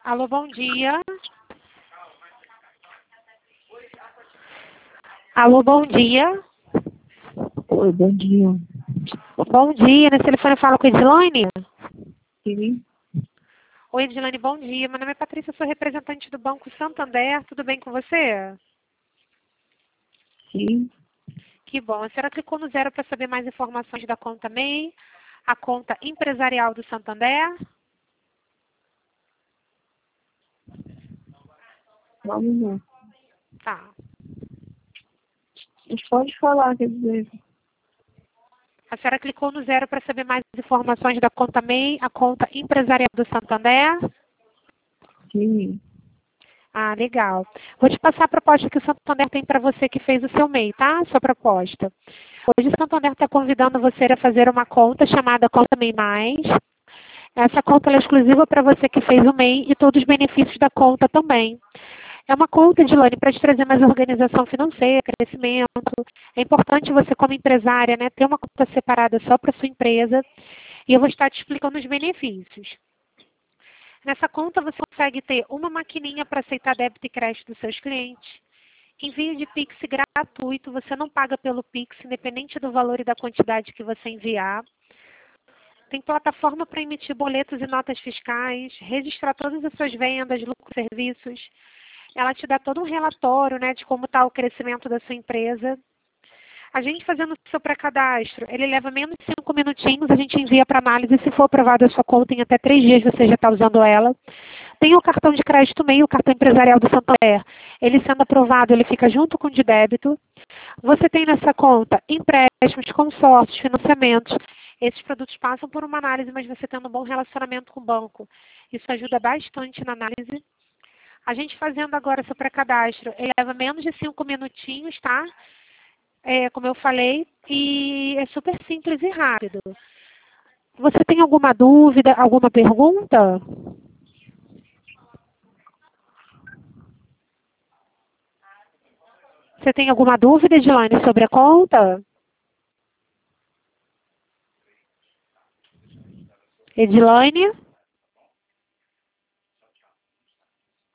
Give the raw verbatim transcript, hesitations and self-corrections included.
Alô, bom dia. Alô, bom dia. Oi, bom dia. Bom dia, nesse telefone eu falo com a Edilane? Sim, Oi, Edilane, bom dia. Meu nome é Patrícia, eu sou representante do Banco Santander. Tudo bem com você? sim. Que bom. A senhora clicou no zero para saber mais informações da conta M E I, a conta empresarial do Santander? Vamos lá. Tá. A gente pode falar, quer dizer, A senhora clicou no zero para saber mais informações da conta M E I, a conta empresarial do Santander? sim. Ah, legal. Vou te passar a proposta que o Santander tem para você que fez o seu M E I, tá? Sua proposta. Hoje o Santander está convidando você a fazer uma conta chamada Conta M E I Mais. Essa conta ela é exclusiva para você que fez o M E I e todos os benefícios da conta também. É uma conta, Edilane, para te trazer mais organização financeira, crescimento. É importante você, como empresária, né, ter uma conta separada só para sua empresa. E eu vou estar te explicando os benefícios. Nessa conta você consegue ter uma maquininha para aceitar débito e crédito dos seus clientes. Envio de Pix gratuito, você não paga pelo Pix, independente do valor e da quantidade que você enviar. Tem plataforma para emitir boletos e notas fiscais, registrar todas as suas vendas, lucros e serviços. Ela te dá todo um relatório, né, de como está o crescimento da sua empresa. A gente fazendo o seu pré-cadastro, ele leva menos de cinco minutinhos, a gente envia para análise. Se for aprovado a sua conta, em até três dias você já está usando ela. Tem o cartão de crédito M E I, o cartão empresarial do Santander. Ele sendo aprovado, ele fica junto com o de débito. Você tem nessa conta empréstimos, consórcios, financiamentos. Esses produtos passam por uma análise, mas você tendo um bom relacionamento com o banco. Isso ajuda bastante na análise. A gente fazendo agora seu pré-cadastro, ele leva menos de cinco minutinhos, tá? É, como eu falei, e é super simples e rápido. Você tem alguma dúvida, alguma pergunta? Você tem alguma dúvida, Edilane, sobre a conta? Edilane?